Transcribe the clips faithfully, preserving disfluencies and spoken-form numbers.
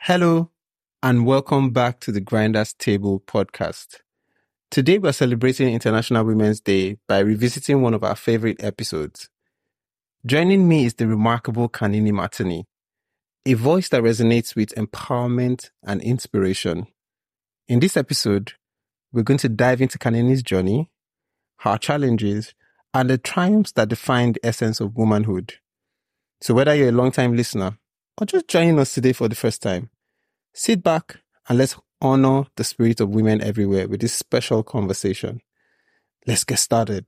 Hello, and welcome back to the Grinders Table podcast. Today, we're celebrating International Women's Day by revisiting one of our favorite episodes. Joining me is the remarkable Kanini Martini, a voice that resonates with empowerment and inspiration. In this episode, we're going to dive into Kanini's journey, her challenges, and the triumphs that define the essence of womanhood. So whether you're a long-time listener or just joining us today for the first time, sit back and let's honor the spirit of women everywhere with this special conversation. Let's get started.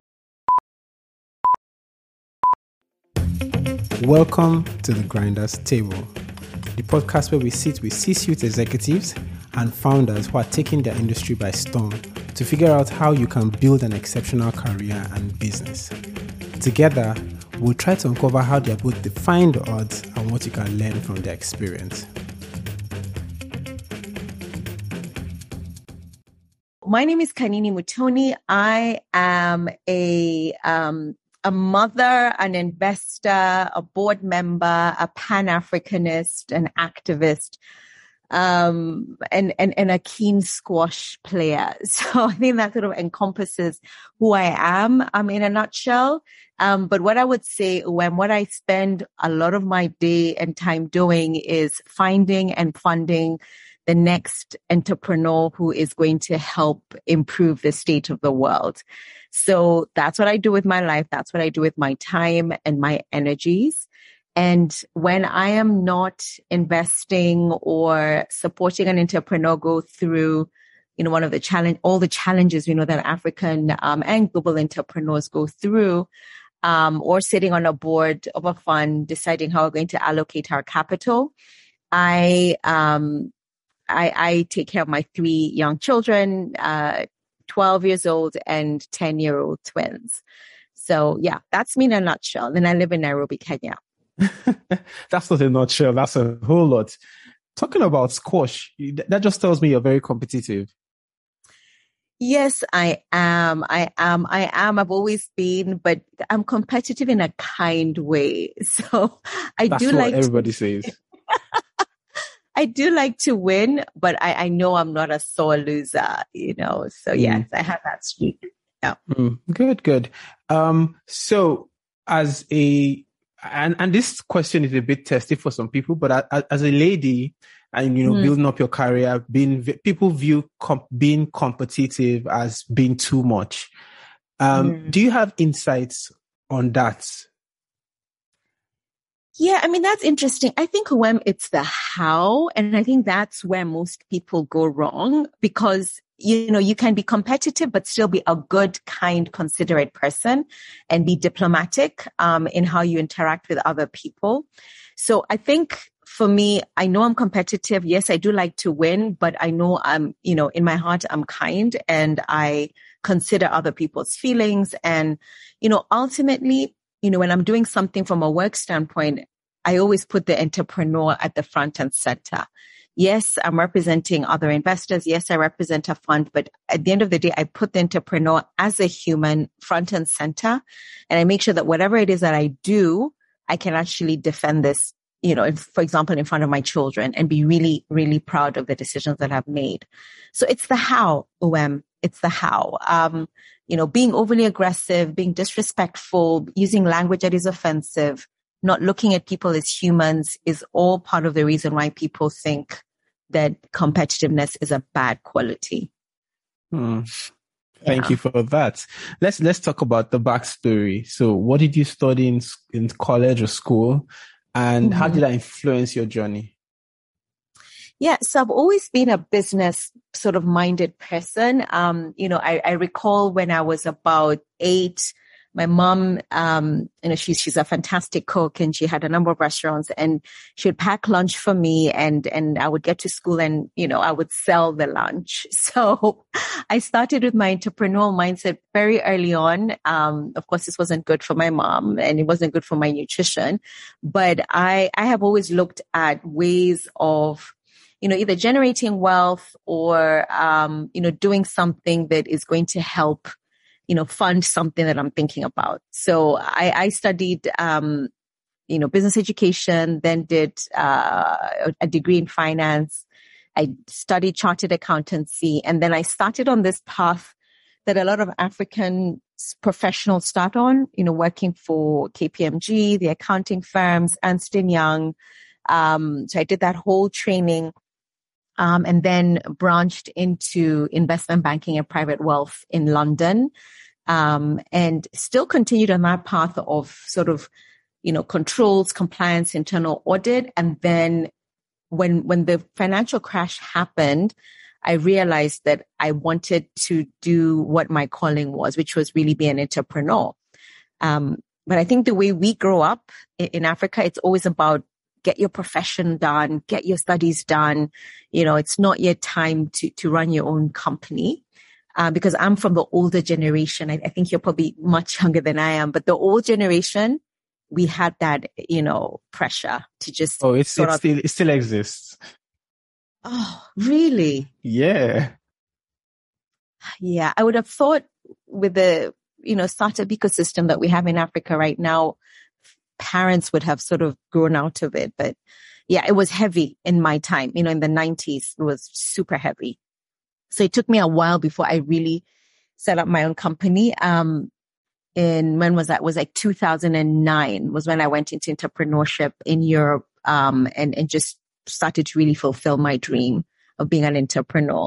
Welcome to the Grinders Table, the podcast where we sit with C-suite executives and founders who are taking their industry by storm to figure out how you can build an exceptional career and business. Together, we'll try to uncover how they are both defying the odds and what you can learn from their experience. My name is Kanini Mutoni. I am a um, a mother, an investor, a board member, a Pan-Africanist, an activist, um, and, and, and a keen squash player. So I think that sort of encompasses who I am um, in a nutshell. Um, but what I would say, when what I spend a lot of my day and time doing is finding and funding the next entrepreneur who is going to help improve the state of the world. So that's what I do with my life. That's what I do with my time and my energies. And when I am not investing or supporting an entrepreneur go through, you know, one of the challenge, all the challenges, you know, that African um, and global entrepreneurs go through, um, or sitting on a board of a fund, deciding how we're going to allocate our capital, I, um, I, I take care of my three young children, uh, twelve years old and ten year old twins. So yeah, that's me in a nutshell. And I live in Nairobi, Kenya. That's not a nutshell. That's a whole lot. Talking about squash, that just tells me you're very competitive. Yes, I am. I am. I am. I've always been, but I'm competitive in a kind way. So I That's do what like everybody to- says. I do like to win, but I, I know I'm not a sore loser, you know. So yes, mm. I have that streak. Yeah. Mm, good, good. Um, so as a, and, and this question is a bit testy for some people, but as, as a lady and, you know, mm. building up your career, being, people view comp, being competitive as being too much. Um, mm. Do you have insights on that? Yeah, I mean, that's interesting. I think when it's the how, and I think that's where most people go wrong, because, you know, you can be competitive, but still be a good, kind, considerate person and be diplomatic, um, in how you interact with other people. So I think for me, I know I'm competitive. Yes, I do like to win, but I know I'm, you know, in my heart, I'm kind and I consider other people's feelings. And, you know, ultimately, you know, when I'm doing something from a work standpoint, I always put the entrepreneur at the front and center. Yes, I'm representing other investors. Yes, I represent a fund, but at the end of the day, I put the entrepreneur as a human front and center. And I make sure that whatever it is that I do, I can actually defend this, you know, if, for example, in front of my children and be really, really proud of the decisions that I've made. So it's the how, O M. It's the how. Um, you know, being overly aggressive, being disrespectful, using language that is offensive, not looking at people as humans is all part of the reason why people think that competitiveness is a bad quality. Hmm. Thank yeah. you for that. Let's let's talk about the backstory. So, what did you study in in college or school, and mm-hmm. how did that influence your journey? Yeah, so I've always been a business sort of minded person. Um, you know, I, I recall when I was about eight, my mom, um, you know, she's, she's a fantastic cook and she had a number of restaurants and she would pack lunch for me and, and I would get to school and, you know, I would sell the lunch. So I started with my entrepreneurial mindset very early on. Um, of course, this wasn't good for my mom and it wasn't good for my nutrition, but I, I have always looked at ways of, you know, either generating wealth or, um, you know, doing something that is going to help, you know, fund something that I'm thinking about. So I, I studied, um, you know, business education, then did uh, a degree in finance. I studied chartered accountancy, and then I started on this path that a lot of African professionals start on, you know, working for K P M G, the accounting firms, Ernst and Young. Um, so I did that whole training, um, and then branched into investment banking and private wealth in London, um, and still continued on that path of sort of, you know, controls, compliance, internal audit. And then when, when the financial crash happened, I realized that I wanted to do what my calling was, which was really be an entrepreneur. Um, but I think the way we grow up in, in Africa, it's always about get your profession done, get your studies done. You know, it's not yet time to, to run your own company. Uh, because I'm from the older generation. I, I think you're probably much younger than I am, but the old generation, we had that, you know, pressure to just. Oh, it's, sort it's of, still, it still exists. Oh, really? Yeah. Yeah. I would have thought with the, you know, startup ecosystem that we have in Africa right now, parents would have sort of grown out of it. But yeah, it was heavy in my time. You know, in the nineties, it was super heavy. So it took me a while before I really set up my own company. Um, in, when was that? It was like two thousand nine was when I went into entrepreneurship in Europe, um, and, and just started to really fulfill my dream of being an entrepreneur.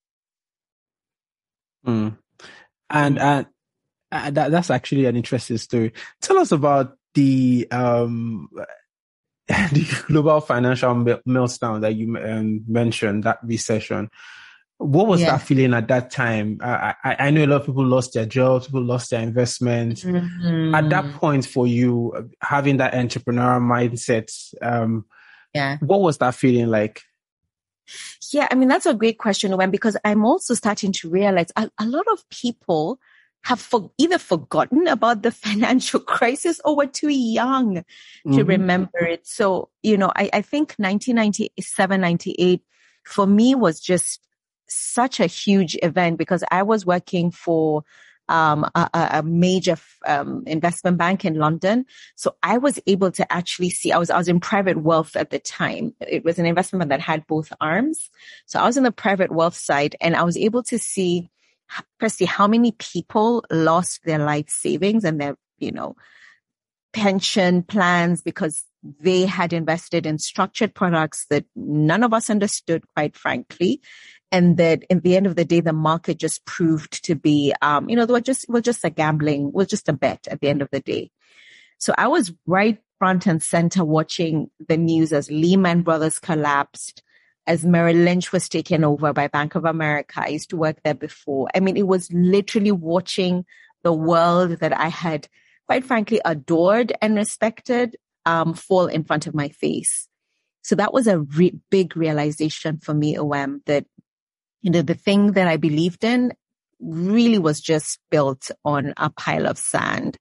Mm. And, and uh, that, that's actually an interesting story. Tell us about the, um, the global financial meltdown that you um, mentioned, that recession. What was yeah. that feeling at that time? I, I, I know a lot of people lost their jobs, people lost their investments. Mm-hmm. At that point for you, having that entrepreneurial mindset, um, yeah, what was that feeling like? Yeah, I mean, that's a great question, Owen, because I'm also starting to realize a, a lot of people have for, either forgotten about the financial crisis or were too young mm-hmm. to remember it. So, you know, I, I think nineteen ninety-seven, ninety-eight for me was just such a huge event because I was working for um, a, a major um, investment bank in London. So I was able to actually see, I was, I was in private wealth at the time. It was an investment bank that had both arms. So I was in the private wealth side and I was able to see, firstly, how many people lost their life savings and their, you know, pension plans because they had invested in structured products that none of us understood, quite frankly. And that at the end of the day, the market just proved to be, um, you know, they were just, was just a gambling, was just a bet at the end of the day. So I was right front and center watching the news as Lehman Brothers collapsed, as Merrill Lynch was taken over by Bank of America. I used to work there before. I mean, it was literally watching the world that I had, quite frankly, adored and respected, um, fall in front of my face. So that was a re- big realization for me, O M, that you know, the thing that I believed in really was just built on a pile of sand.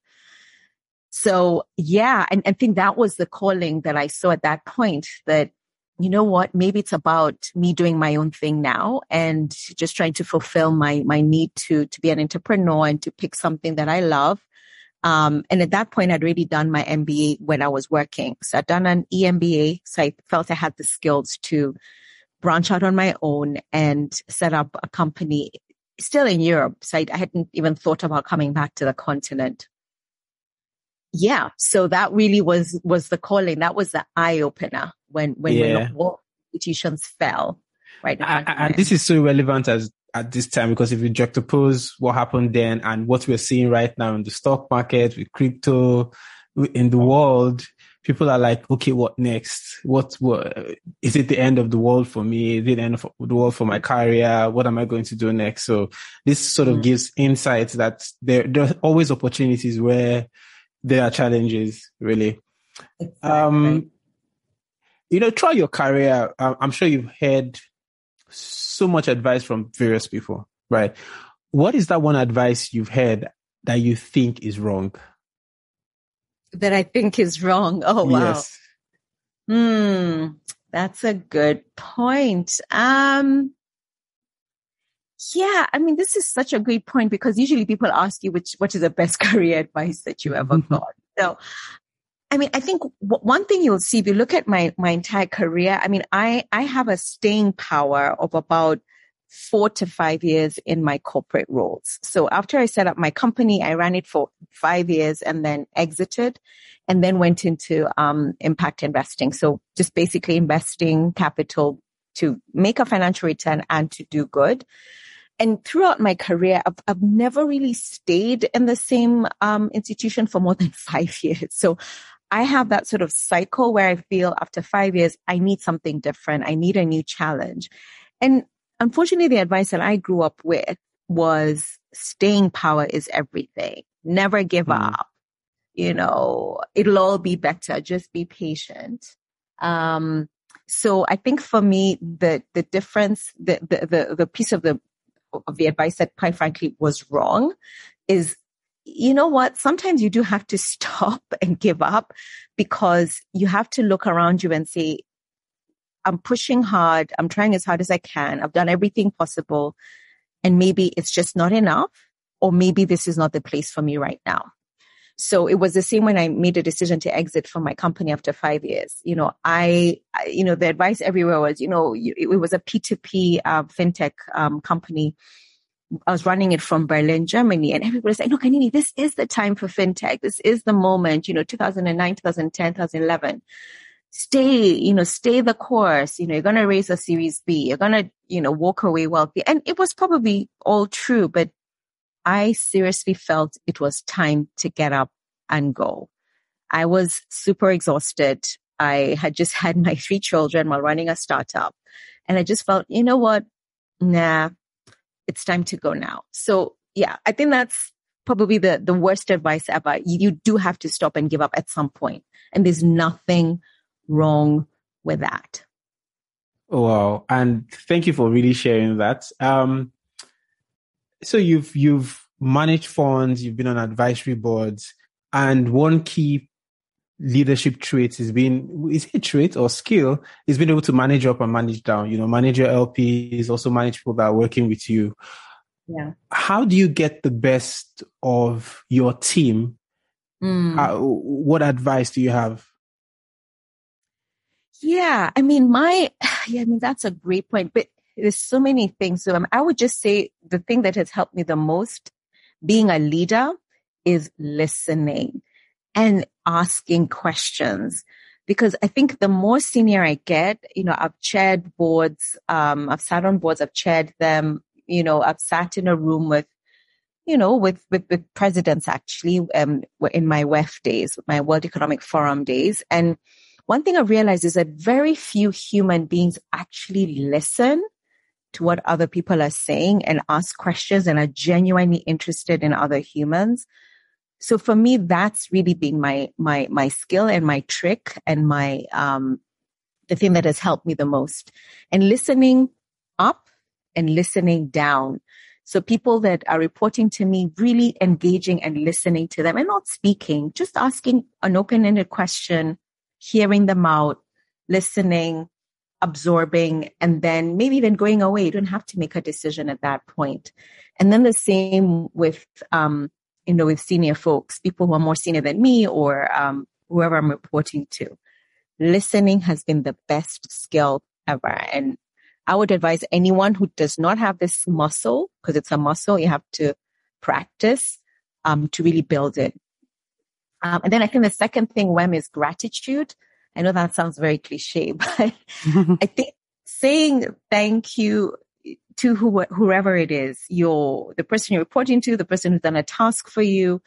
So yeah, and I think that was the calling that I saw at that point that, you know what, maybe it's about me doing my own thing now and just trying to fulfill my, my need to, to be an entrepreneur and to pick something that I love. Um, and at that point, I'd already done my M B A when I was working. So I'd done an E M B A. So I felt I had the skills to branch out on my own and set up a company still in Europe. So I, I hadn't even thought about coming back to the continent. Yeah. So that really was, was the calling. That was the eye opener when, when, yeah. when all institutions fell. Right. I, and this is so relevant as at this time, because if you juxtapose what happened then and what we're seeing right now in the stock market, with crypto, in the world, people are like, okay, what next? What, what is it the end of the world for me? Is it the end of the world for my career? What am I going to do next? So this sort of mm. gives insights that there, there are always opportunities where there are challenges, really. Exactly. Um, you know, throughout your career, I'm sure you've heard so much advice from various people, right? What is that one advice you've heard that you think is wrong? That I think is wrong. Oh, wow. Yes. Hmm. That's a good point. Um, yeah, I mean, this is such a great point because usually people ask you which, what is the best career advice that you ever got? So I mean, I think w- one thing you'll see if you look at my, my entire career, I mean, I, I have a staying power of about four to five years in my corporate roles. So after I set up my company, I ran it for five years and then exited and then went into, um, impact investing. So just basically investing capital to make a financial return and to do good. And throughout my career, I've, I've never really stayed in the same, um, institution for more than five years. So I have that sort of cycle where I feel after five years, I need something different. I need a new challenge. And unfortunately, the advice that I grew up with was staying power is everything. Never give mm. up. You know, it'll all be better. Just be patient. Um, so I think for me, the, the difference, the, the, the, the piece of the, of the advice that quite frankly was wrong is, you know what? Sometimes you do have to stop and give up because you have to look around you and say, I'm pushing hard. I'm trying as hard as I can. I've done everything possible. And maybe it's just not enough, or maybe this is not the place for me right now. So it was the same when I made a decision to exit from my company after five years. You know, I, I you know, the advice everywhere was, you know, it, it was a P two P uh, fintech um, company. I was running it from Berlin, Germany, and everybody was like, no, Kanini, this is the time for fintech. This is the moment, you know, two thousand nine, twenty ten, twenty eleven. Stay, you know, stay the course. You know, you're going to raise a Series B. You're going to, you know, walk away wealthy. And it was probably all true, but I seriously felt it was time to get up and go. I was super exhausted. I had just had my three children while running a startup. And I just felt, you know what? Nah. It's time to go now. So yeah, I think that's probably the, the worst advice ever. You, you do have to stop and give up at some point. And there's nothing wrong with that. Oh, wow. And thank you for really sharing that. Um, so you've, you've managed funds, you've been on advisory boards, and one key leadership trait has been, is it a trait or skill, is being able to manage up and manage down, you know, manage your L Ps, also manage people that are working with you. Yeah. How do you get the best of your team? Mm. How, what advice do you have? Yeah. I mean, my, yeah, I mean, that's a great point, but there's so many things. So um, I would just say the thing that has helped me the most being a leader is listening and asking questions. Because I think the more senior I get, you know, I've chaired boards, um, I've sat on boards, I've chaired them, you know, I've sat in a room with, you know, with, with, with presidents actually, um, in my W E F days, my World Economic Forum days. And one thing I realized is that very few human beings actually listen to what other people are saying and ask questions and are genuinely interested in other humans. So for me, that's really been my, my, my skill and my trick and my, um, the thing that has helped me the most, and listening up and listening down. So people that are reporting to me, really engaging and listening to them and not speaking, just asking an open-ended question, hearing them out, listening, absorbing, and then maybe even going away. You don't have to make a decision at that point. And then the same with, um, you know, with senior folks, people who are more senior than me or um, whoever I'm reporting to. Listening has been the best skill ever. And I would advise anyone who does not have this muscle, because it's a muscle you have to practice um, to really build it. Um, and then I think the second thing, W E M, is gratitude. I know that sounds very cliche, but I think saying thank you to who, whoever it is, your, the person you're reporting to, the person who's done a task for you,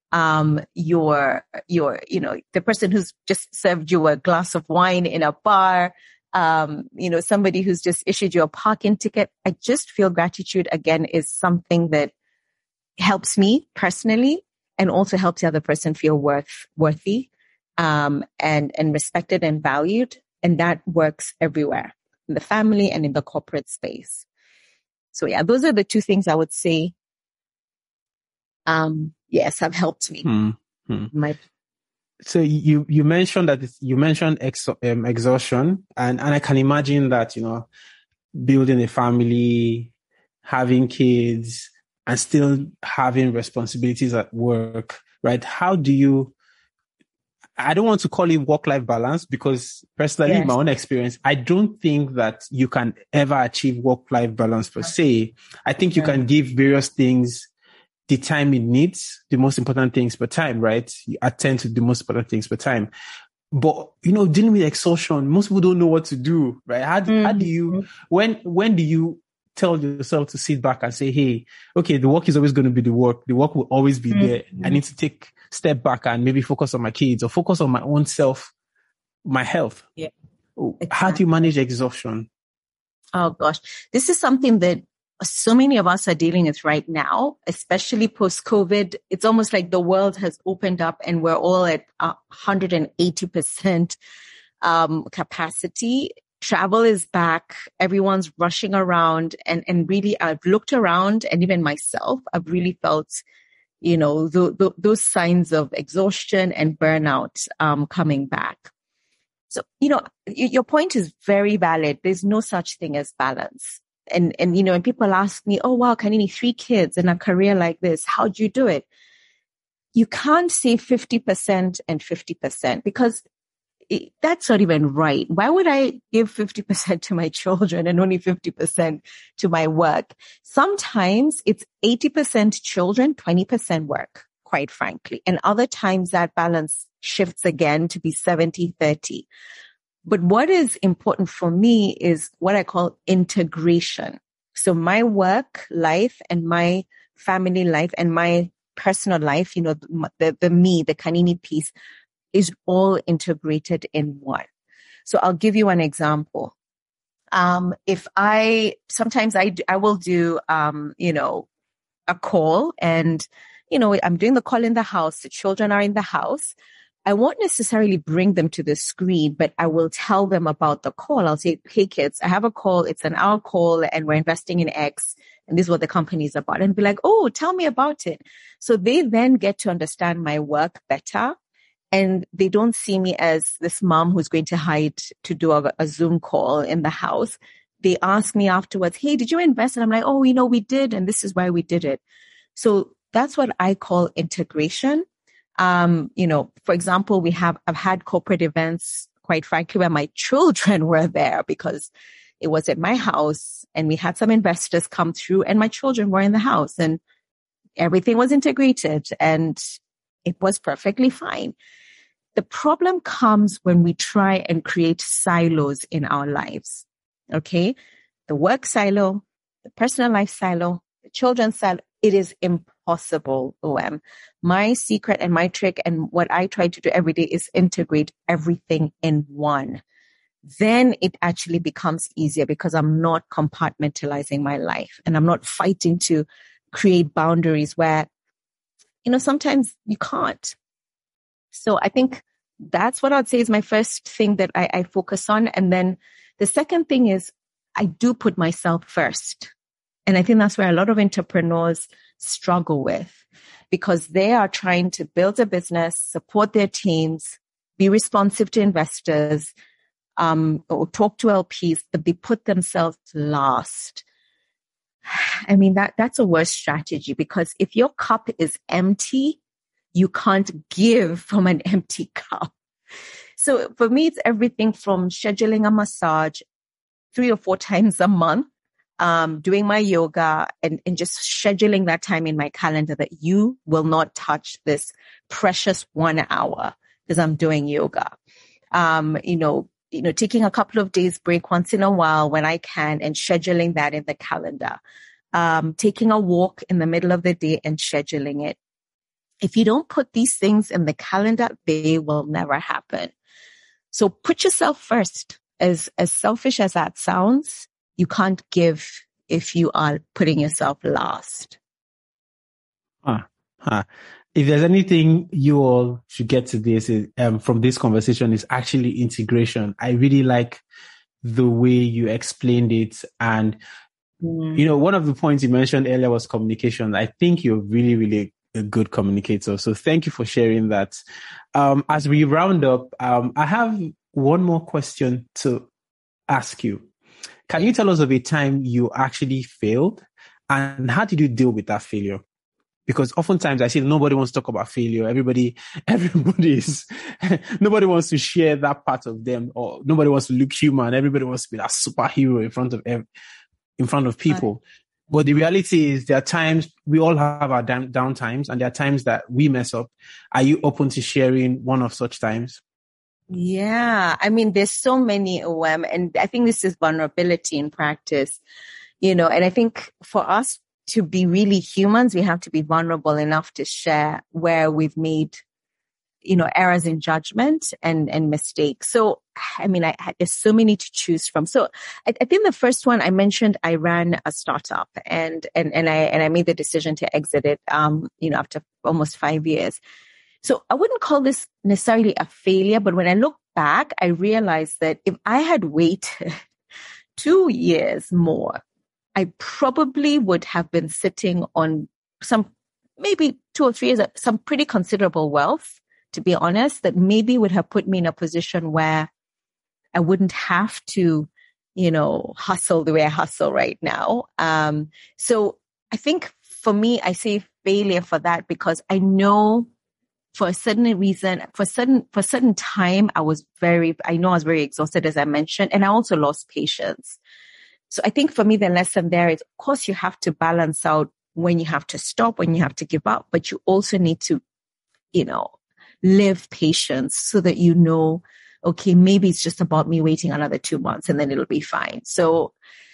um, your, your, you know, the person who's just served you a glass of wine in a bar, um, you know, somebody who's just issued you a parking ticket. I just feel gratitude again is something that helps me personally and also helps the other person feel worth, worthy, um, and, and respected and valued. And that works everywhere in the family and in the corporate space. So yeah, those are the two things I would say, um, yes, have helped me. Mm-hmm. My- so you, you mentioned that you mentioned ex, um, exhaustion, and, and I can imagine that, you know, building a family, having kids, and still having responsibilities at work, right? How do you, I don't want to call it work-life balance because personally, Yes. my own experience, I don't think that you can ever achieve work-life balance per se. I think you can give various things the time it needs, the most important things per time, right? You attend to the most important things per time. But, you know, dealing with exhaustion, most people don't know what to do, right? How do, mm-hmm. how do you, when, when do you tell yourself to sit back and say, hey, okay, the work is always going to be the work. The work will always be mm-hmm. there. I need to take step back and maybe focus on my kids or focus on my own self, my health. Yeah. Exactly. How do you manage exhaustion? Oh gosh, this is something that so many of us are dealing with right now, especially post-COVID. It's almost like the world has opened up and we're all at one hundred eighty percent um, capacity. Travel is back. Everyone's rushing around and, and really I've looked around and even myself, I've really felt, you know, th- th- those signs of exhaustion and burnout um, coming back. So, you know, y- your point is very valid. There's no such thing as balance. And, and, you know, when people ask me, oh, wow, Kanini, three kids and a career like this, how'd you do it? You can't say fifty percent and fifty percent because it, that's not even right. Why would I give fifty percent to my children and only fifty percent to my work? Sometimes it's eighty percent children, twenty percent work, quite frankly. And other times that balance shifts again to be seventy thirty. But what is important for me is what I call integration. So my work life and my family life and my personal life, you know, the, the me, the Kanini piece is all integrated in one. So I'll give you an example. Um, if I, sometimes I, I will do, um, you know, a call and, you know, I'm doing the call in the house. The children are in the house. I won't necessarily bring them to the screen, but I will tell them about the call. I'll say, hey kids, I have a call. It's an hour call and we're investing in X. And this is what the company is about. And be like, oh, tell me about it. So they then get to understand my work better. And they don't see me as this mom who's going to hide to do a, a Zoom call in the house. They ask me afterwards, hey, did you invest? And I'm like, oh, you know, we did. And this is why we did it. So that's what I call integration. Um, you know, for example, we have, I've had corporate events, quite frankly, where my children were there because it was at my house and we had some investors come through and my children were in the house and everything was integrated and it was perfectly fine. The problem comes when we try and create silos in our lives. Okay. The work silo, the personal life silo, the children's silo. It is impossible, O M. My secret and my trick and what I try to do every day is integrate everything in one. Then it actually becomes easier because I'm not compartmentalizing my life and I'm not fighting to create boundaries where, you know, sometimes you can't. So I think that's what I'd say is my first thing that I, I focus on. And then the second thing is I do put myself first. And I think that's where a lot of entrepreneurs struggle with because they are trying to build a business, support their teams, be responsive to investors, um, or talk to L Ps, but they put themselves last. I mean, that, that's a worse strategy because if your cup is empty, you can't give from an empty cup. So for me, it's everything from scheduling a massage three or four times a month, um, doing my yoga and, and just scheduling that time in my calendar that you will not touch this precious one hour because I'm doing yoga. Um, you know, you know, taking a couple of days break once in a while when I can and scheduling that in the calendar. Um, taking a walk in the middle of the day and scheduling it. If you don't put these things in the calendar, they will never happen. So put yourself first. As, as selfish as that sounds, you can't give if you are putting yourself last. Huh. Huh. If there's anything you all should get to this is, um, from this conversation is actually integration. I really like the way you explained it. And, mm. you know, one of the points you mentioned earlier was communication. I think you're really, really a good communicator. So thank you for sharing that. Um, as we round up, um, I have one more question to ask you. Can you tell us of a time you actually failed and how did you deal with that failure? Because oftentimes I see nobody wants to talk about failure. Everybody, everybody is, nobody wants to share that part of them, or nobody wants to look human. Everybody wants to be that superhero in front of, in front of people. Right. But the reality is there are times we all have our down, down times, and there are times that we mess up. Are you open to sharing one of such times? Yeah. I mean, there's so many O M, and I think this is vulnerability in practice, you know, and I think for us to be really humans, we have to be vulnerable enough to share where we've made, you know, errors in judgment and, and mistakes. So, I mean, I had, there's so many to choose from. So I, I think the first one I mentioned, I ran a startup and, and, and I, and I made the decision to exit it, um, you know, after almost five years. So I wouldn't call this necessarily a failure, but when I look back, I realized that if I had waited two years more, I probably would have been sitting on some, maybe two or three years, some pretty considerable wealth, to be honest, that maybe would have put me in a position where I wouldn't have to, you know, hustle the way I hustle right now. Um, so I think for me, I say failure for that because I know for a certain reason, for certain, for certain time, I was very, I know I was very exhausted, as I mentioned, and I also lost patience. So I think for me, the lesson there is, of course, you have to balance out when you have to stop, when you have to give up, but you also need to, you know, live patience so that you know, okay, maybe it's just about me waiting another two months and then it'll be fine. So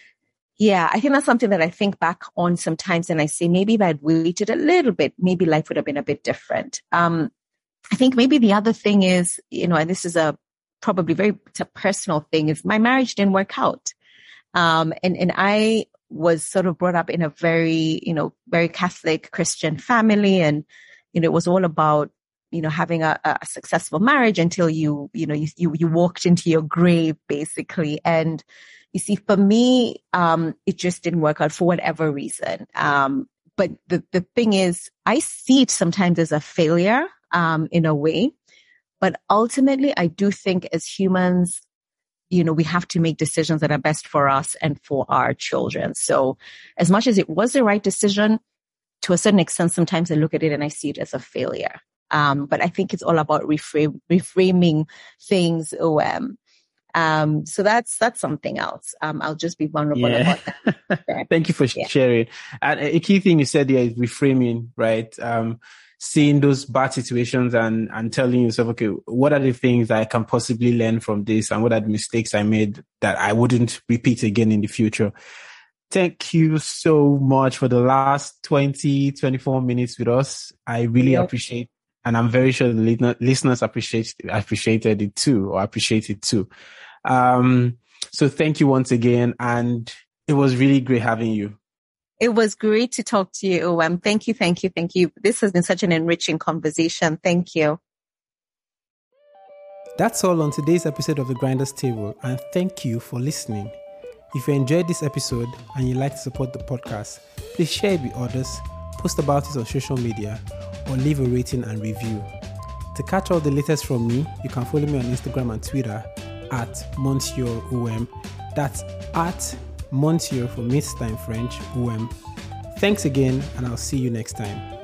yeah, I think that's something that I think back on sometimes and I say, maybe if I'd waited a little bit, maybe life would have been a bit different. Um, I think maybe the other thing is, you know, and this is a probably very, it's a personal thing, is my marriage didn't work out. Um, and, and I was sort of brought up in a very, you know, very Catholic Christian family. And, you know, it was all about, you know, having a, a successful marriage until you, you know, you, you, you walked into your grave, basically. And you see, for me, um, it just didn't work out for whatever reason. Um, but the, the thing is, I see it sometimes as a failure, um, in a way. But ultimately, I do think as humans, you know, we have to make decisions that are best for us and for our children. So as much as it was the right decision, to a certain extent, sometimes I look at it and I see it as a failure. Um, but I think it's all about reframe, reframing things. O M. Um, so that's, that's something else. Um, I'll just be vulnerable yeah. about that. Thank you for yeah. sharing. And a key thing you said there is reframing, right? Um, seeing those bad situations and, and telling yourself, okay, what are the things that I can possibly learn from this? And what are the mistakes I made that I wouldn't repeat again in the future? Thank you so much for the last twenty, twenty-four minutes with us. I really yep. appreciate, and I'm very sure the listeners appreciate, appreciated it too, or appreciate it too. Um, so thank you once again. And it was really great having you. It was great to talk to you, O M. Thank you, thank you, thank you. This has been such an enriching conversation. Thank you. That's all on today's episode of The Grinders Table, and thank you for listening. If you enjoyed this episode and you'd like to support the podcast, please share it with others, post about it on social media, or leave a rating and review. To catch all the latest from me, you can follow me on Instagram and Twitter at Monsieur O M. That's at Monsieur for Miss Time French O M. Thanks again, and I'll see you next time.